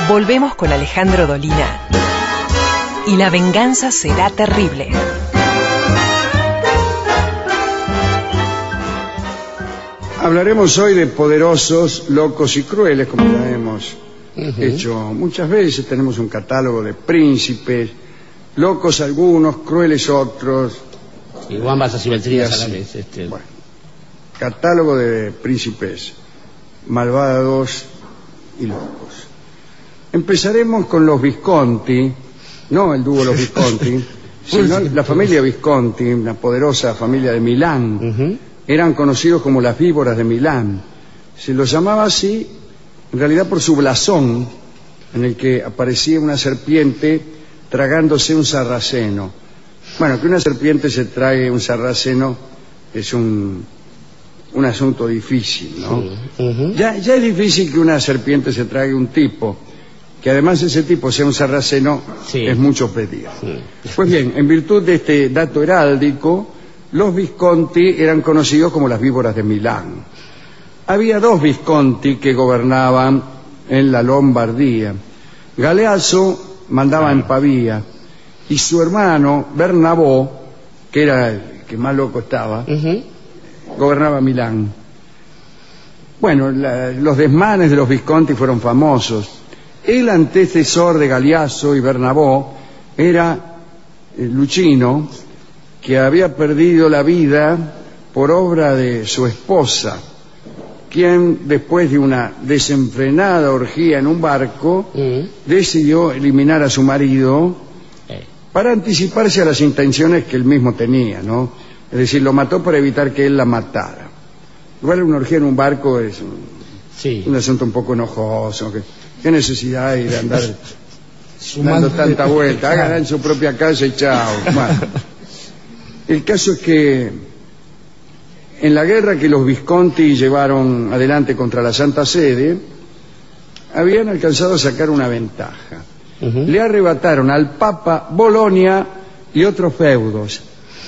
Volvemos con Alejandro Dolina. Y la venganza será terrible. Hablaremos hoy de poderosos, locos y crueles, como ya hemos hecho muchas veces. Tenemos un catálogo de príncipes, locos algunos, crueles otros. Y ambas asimetrías a la vez. Bueno, catálogo de príncipes malvados y locos. Empezaremos con los Visconti, no el dúo Los Visconti, sino la familia Visconti, una poderosa familia de Milán. Eran conocidos como las víboras de Milán. Se los llamaba así, en realidad por su blasón, en el que aparecía una serpiente tragándose un sarraceno. Bueno, que una serpiente se trague un sarraceno es un asunto difícil, ¿no? Ya es difícil que una serpiente se trague un tipo. Que además ese tipo sea un sarraceno, es mucho pedir. Pues bien, en virtud de este dato heráldico, los Visconti eran conocidos como las víboras de Milán. Había dos Visconti que gobernaban en la Lombardía. Galeazzo mandaba en Pavía y su hermano Bernabó, que era el que más loco estaba, gobernaba Milán. Bueno, los desmanes de los Visconti fueron famosos. El antecesor de Galeazzo y Bernabó era Luchino, que había perdido la vida por obra de su esposa, quien después de una desenfrenada orgía en un barco decidió eliminar a su marido para anticiparse a las intenciones que él mismo tenía, ¿no? Es decir, lo mató para evitar que él la matara. Igual una orgía en un barco es un asunto un poco enojoso. ¿Qué necesidad hay de andar dando tanta vuelta? Háganla en su propia casa y chao. Bueno, el caso es que en la guerra que los Visconti llevaron adelante contra la Santa Sede, habían alcanzado a sacar una ventaja. Le arrebataron al Papa Bolonia y otros feudos.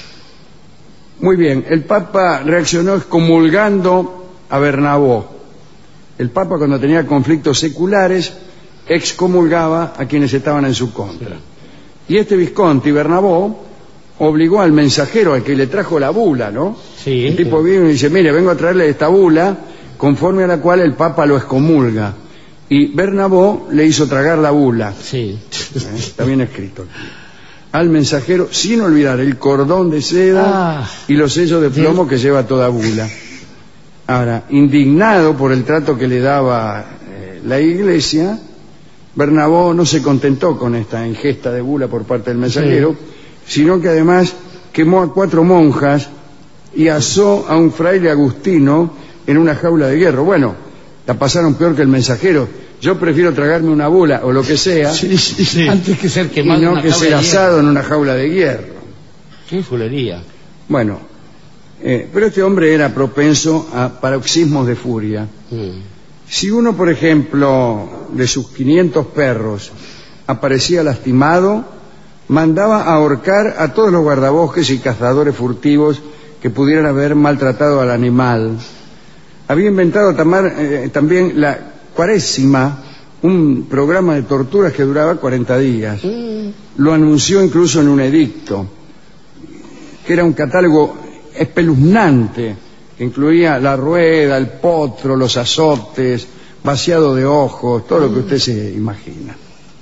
Muy bien, el Papa reaccionó excomulgando a Bernabó. El Papa, cuando tenía conflictos seculares, excomulgaba a quienes estaban en su contra. Y este Visconti, Bernabó, obligó al mensajero, al que le trajo la bula, ¿no? El tipo vino y dice, mire, vengo a traerle esta bula, conforme a la cual el Papa lo excomulga. Y Bernabó le hizo tragar la bula. Está bien escrito aquí. Al mensajero, sin olvidar el cordón de seda y los sellos de plomo que lleva toda bula. Ahora, indignado por el trato que le daba la Iglesia, Bernabó no se contentó con esta ingesta de bula por parte del mensajero, sino que además quemó a 4 monjas y asó a un fraile agustino en una jaula de hierro. Bueno, la pasaron peor que el mensajero. Yo prefiero tragarme una bula o lo que sea antes que ser quemado y no que ser asado en una jaula de hierro. ¡Qué fulería! Bueno, pero este hombre era propenso a paroxismos de furia. Si uno, por ejemplo, de sus 500 perros aparecía lastimado, mandaba ahorcar a todos los guardabosques y cazadores furtivos que pudieran haber maltratado al animal. Había inventado también la Cuaresima, un programa de torturas que duraba 40 días. Lo anunció incluso en un edicto, que era un catálogo espeluznante, que incluía la rueda, el potro, los azotes, vaciado de ojos, todo lo que usted se imagina.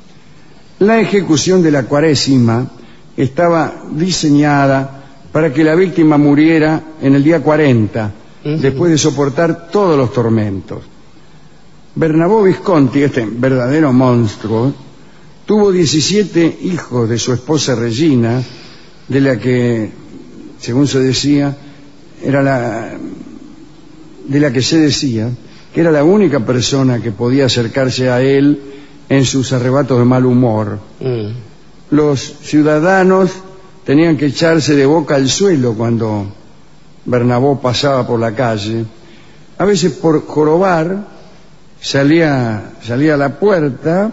La ejecución de la Cuaresima estaba diseñada para que la víctima muriera en el día 40, después de soportar todos los tormentos. Bernabó Visconti, este verdadero monstruo, tuvo 17 hijos de su esposa Regina, de la que, según se decía, de la que se decía que era la única persona que podía acercarse a él en sus arrebatos de mal humor. Los ciudadanos tenían que echarse de boca al suelo cuando Bernabó pasaba por la calle. A veces por jorobar salía a la puerta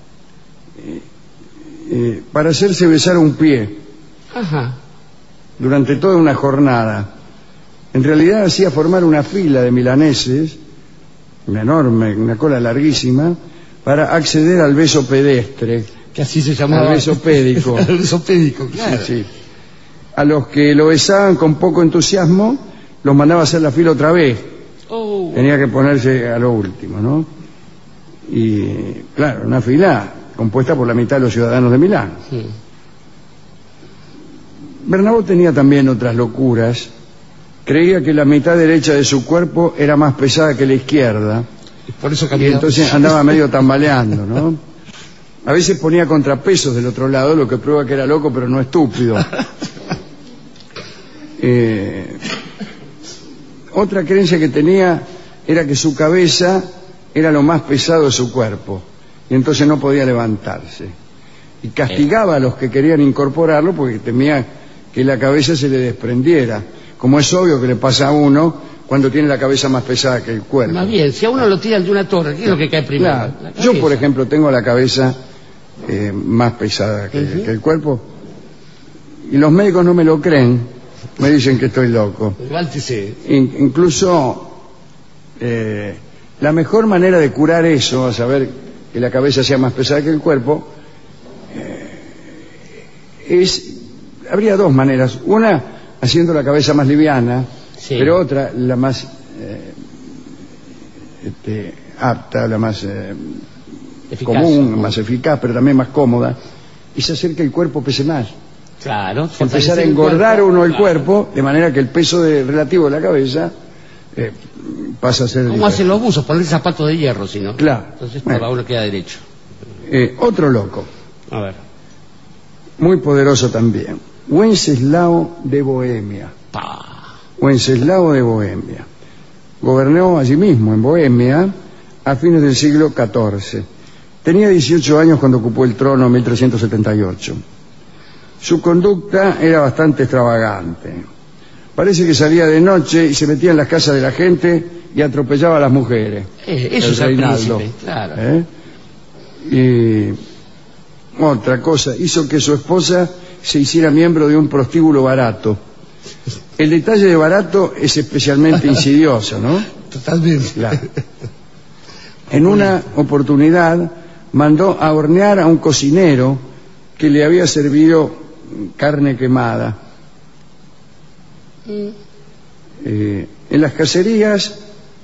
para hacerse besar un pie durante toda una jornada. En realidad hacía formar una fila de milaneses, una cola larguísima, para acceder al beso pedestre, Que así se llamaba. al beso pédico. El beso pédico, claro. Sí, sí. A los que lo besaban con poco entusiasmo, los mandaba a hacer la fila otra vez. Oh. Tenía que ponerse a lo último, ¿no? Y claro, una fila compuesta por la mitad de los ciudadanos de Milán. Sí. Bernabó tenía también otras locuras. Creía que la mitad derecha de su cuerpo era más pesada que la izquierda, Y por eso y caminaba. entonces andaba medio tambaleando, ¿no? A veces ponía contrapesos del otro lado, lo que prueba que era loco pero no estúpido. Otra creencia que tenía era que su cabeza era lo más pesado de su cuerpo, y entonces no podía levantarse. Y castigaba a los que querían incorporarlo porque temía que la cabeza se le desprendiera, como es obvio que le pasa a uno cuando tiene la cabeza más pesada que el cuerpo. Más bien, si a uno lo tiran de una torre, ¿qué es lo que cae primero? Claro. La Yo, por cabeza. ejemplo, tengo la cabeza más pesada que el cuerpo, y los médicos no me lo creen, me dicen que estoy loco. Levántese. Incluso la mejor manera de curar eso, a saber que la cabeza sea más pesada que el cuerpo, habría dos maneras. Una, haciendo la cabeza más liviana, Sí. pero otra, la más apta, la más Eficaz. común, más eficaz, pero también más cómoda, es hacer que el cuerpo pese más. Claro. Empezar a fortalecer el engordar cuerpo. uno el Claro. cuerpo, de manera que el peso relativo de la cabeza pasa a ser... ¿Cómo hacen los buzos? Poner zapatos de hierro, si no. Claro. Entonces Bueno. uno queda derecho. Otro loco, A ver. muy poderoso también, Wenceslao de Bohemia. Pa. Wenceslao de Bohemia. Gobernó allí mismo, en Bohemia, a fines del siglo XIV. Tenía 18 años cuando ocupó el trono en 1378. Su conducta era bastante extravagante. Parece que salía de noche y se metía en las casas de la gente y atropellaba a las mujeres. Eso El es el Reinaldo. príncipe, claro. Y otra cosa, hizo que su esposa se hiciera miembro de un prostíbulo barato. El detalle de barato es especialmente insidioso, ¿no? Totalmente. Claro. En una oportunidad mandó a hornear a un cocinero que le había servido carne quemada. En las cacerías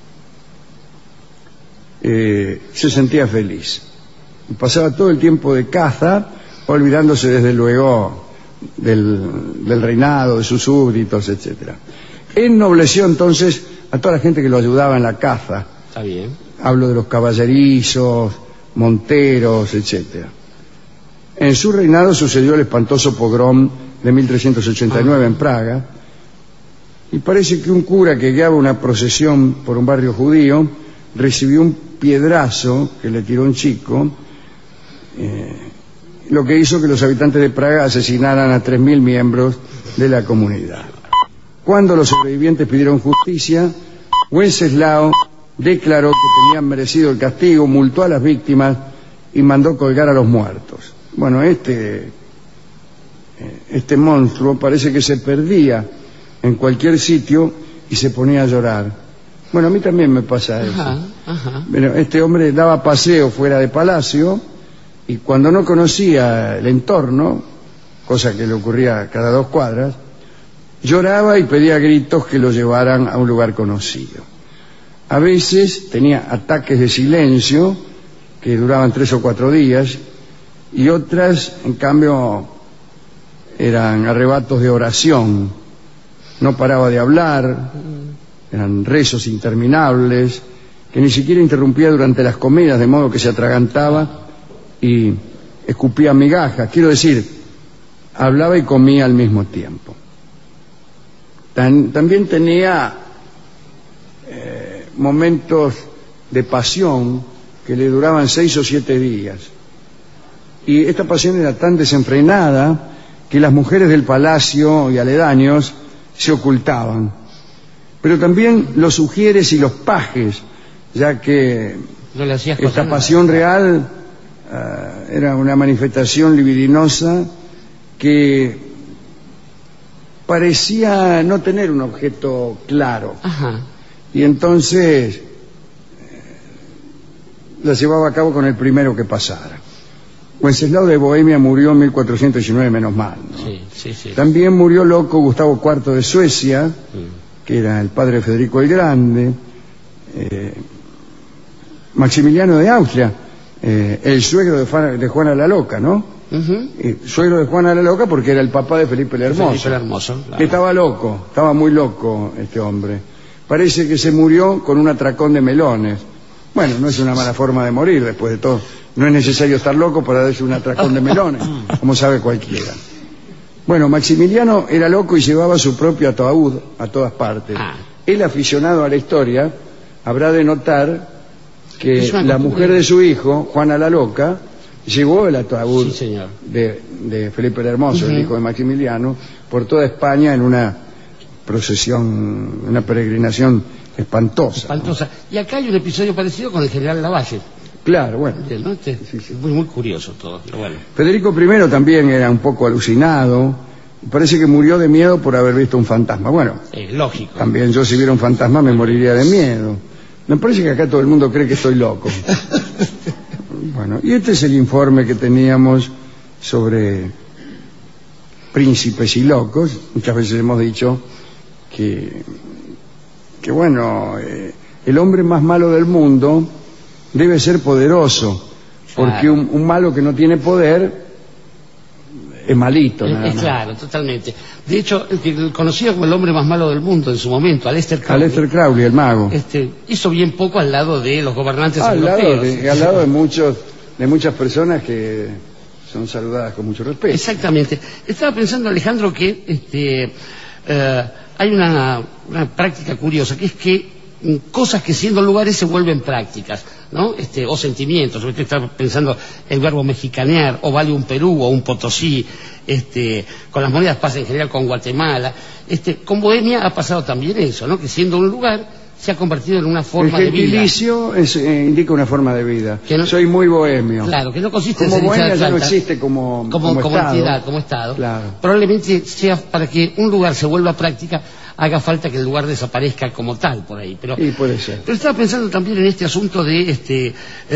se sentía feliz. Pasaba todo el tiempo de caza, olvidándose desde luego del reinado, de sus súbditos, etcétera. Ennobleció entonces a toda la gente que lo ayudaba en la caza. Está bien. Hablo de los caballerizos, monteros, etcétera. En su reinado sucedió el espantoso pogrom de 1389 en Praga, y parece que un cura que guiaba una procesión por un barrio judío recibió un piedrazo que le tiró un chico, lo que hizo que los habitantes de Praga asesinaran a 3.000 miembros de la comunidad. Cuando los sobrevivientes pidieron justicia, Wenceslao declaró que tenían merecido el castigo, multó a las víctimas y mandó colgar a los muertos. Bueno, este monstruo parece que se perdía en cualquier sitio y se ponía a llorar. Bueno, a mí también me pasa eso. Ajá, ajá. Pero este hombre daba paseo fuera de palacio y cuando no conocía el entorno, cosa que le ocurría cada 2 cuadras, lloraba y pedía a gritos que lo llevaran a un lugar conocido. A veces tenía ataques de silencio que duraban 3 o 4 días, y otras, en cambio, eran arrebatos de oración. No paraba de hablar, eran rezos interminables, que ni siquiera interrumpía durante las comidas, de modo que se atragantaba y escupía migajas. Quiero decir, hablaba y comía al mismo tiempo. También tenía momentos de pasión que le duraban 6 o 7 días. Y esta pasión era tan desenfrenada que las mujeres del palacio y aledaños se ocultaban. Pero también los ujieres y los pajes, ya que No le hacías esta cosa pasión real era una manifestación libidinosa que parecía no tener un objeto claro. Ajá. Y entonces la llevaba a cabo con el primero que pasara. Wenceslao de Bohemia murió en 1419, menos mal, ¿no? Sí. También murió loco Gustavo IV de Suecia, que era el padre de Federico el Grande. Maximiliano de Austria, el suegro de Juana la Loca, ¿no? Suegro de Juana la Loca porque era el papá de Felipe el Hermoso. Claro. Que estaba loco, estaba muy loco este hombre. Parece que se murió con un atracón de melones. Bueno, no es una mala forma de morir, después de todo. No es necesario estar loco para darse un atracón de melones, como sabe cualquiera. Bueno, Maximiliano era loco y llevaba su propio ataúd a todas partes. El aficionado a la historia habrá de notar que la mujer de su hijo, Juana la Loca, llevó el ataúd de Felipe el Hermoso, el hijo de Maximiliano, por toda España en una procesión, una peregrinación espantosa. ¿No? Y acá hay un episodio parecido con el general Lavalle. Claro, bueno. ¿No? Sí. Muy curioso todo, pero bueno. Federico I también era un poco alucinado. Parece que murió de miedo por haber visto un fantasma. Bueno, lógico. También yo si viera un fantasma me moriría de miedo. Me parece que acá todo el mundo cree que estoy loco. Bueno, y este es el informe que teníamos sobre príncipes y locos. Muchas veces hemos dicho que bueno, el hombre más malo del mundo debe ser poderoso, porque un malo que no tiene poder es malito, nada más. Claro, totalmente. De hecho, el conocido como el hombre más malo del mundo en su momento, Aleister Crowley. Aleister Crowley, el mago. Hizo bien poco al lado de los gobernantes europeos. Al lado de muchas personas que son saludadas con mucho respeto. Exactamente. Estaba pensando, Alejandro, que hay una práctica curiosa, que es que cosas que siendo lugares se vuelven prácticas, ¿no? O sentimientos. Usted está pensando el verbo mexicanear, o vale un Perú o un Potosí. Con las monedas pasa en general con Guatemala. Con Bohemia ha pasado también eso, ¿no? Que siendo un lugar se ha convertido en una forma de vida. El gentilicio indica una forma de vida. Soy muy bohemio. Claro, que no consiste como en ser Bohemia ya no existe como entidad, como Estado. Claro. Probablemente sea para que un lugar se vuelva práctica, haga falta que el lugar desaparezca como tal por ahí. Sí, puede ser. Pero estaba pensando también en este asunto de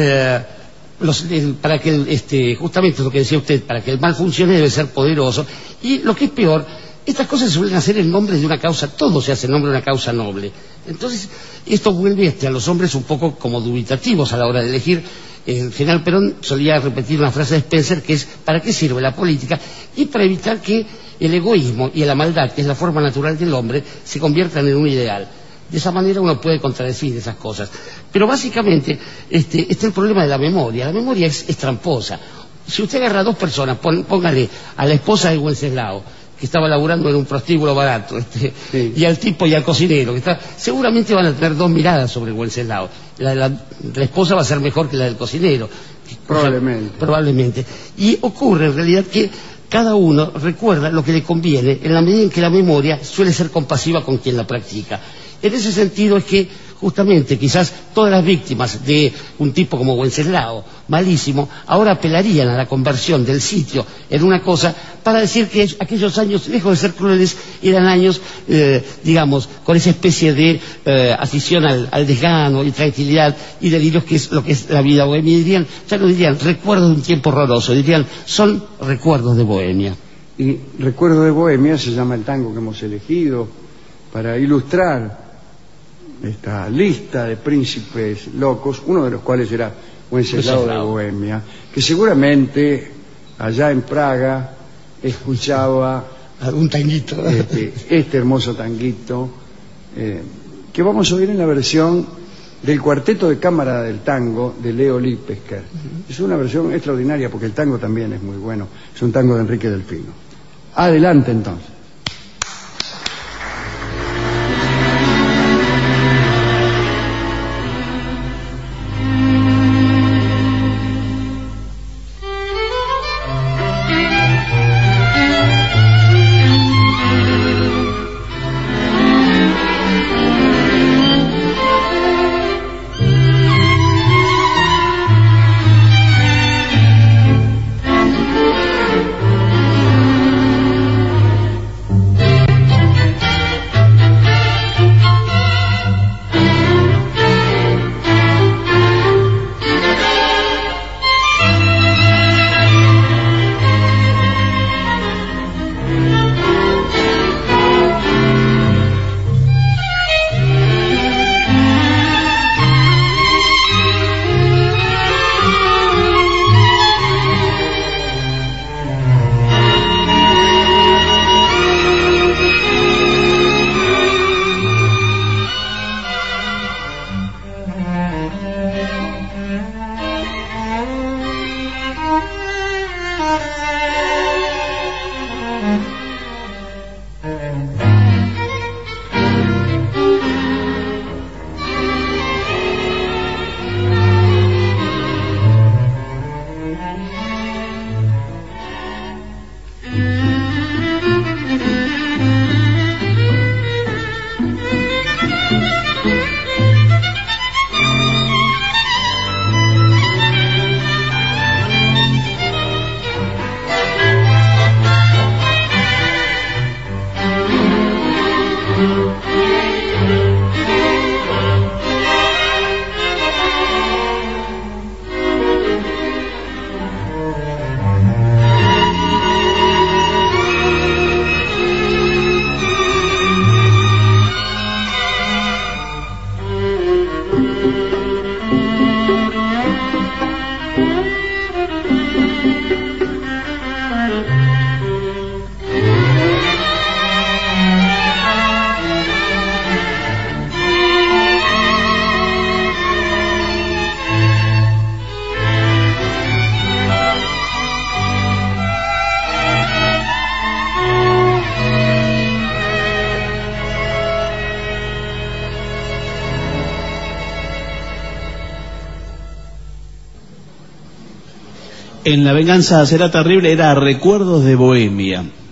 para que justamente lo que decía usted, para que el mal funcione debe ser poderoso. Y lo que es peor, estas cosas se suelen hacer en nombre de una causa, todo se hace en nombre de una causa noble. Entonces, esto vuelve a los hombres un poco como dubitativos a la hora de elegir. El general Perón solía repetir una frase de Spencer que es: ¿para qué sirve la política? Y para evitar que el egoísmo y la maldad, que es la forma natural del hombre, se conviertan en un ideal. De esa manera uno puede contradecir esas cosas. Pero básicamente está el problema de la memoria. La memoria es tramposa. Si usted agarra a dos personas, póngale a la esposa de Wenceslao, que estaba laburando en un prostíbulo barato, y al tipo y al cocinero, seguramente van a tener dos miradas sobre Wenceslao. La esposa va a ser mejor que la del cocinero. Probablemente. Y ocurre en realidad que cada uno recuerda lo que le conviene en la medida en que la memoria suele ser compasiva con quien la practica. En ese sentido es que justamente quizás todas las víctimas de un tipo como Wenceslao, malísimo, ahora apelarían a la conversión del sitio en una cosa para decir que aquellos años, lejos de ser crueles, eran años, digamos, con esa especie de afición al desgano y tranquilidad y delirios, que es lo que es la vida bohemia. Dirían, ya no dirían recuerdos de un tiempo horroroso, dirían son recuerdos de Bohemia. Y recuerdo de Bohemia se llama el tango que hemos elegido para ilustrar esta lista de príncipes locos, uno de los cuales era Wenceslao de Bohemia, que seguramente allá en Praga escuchaba algún tanguito, este hermoso tanguito que vamos a oír en la versión del Cuarteto de Cámara del Tango de Leo Lipesker. Es una versión extraordinaria porque el tango también es muy bueno, es un tango de Enrique Delfino. Adelante entonces. En La venganza será terrible era Recuerdos de Bohemia.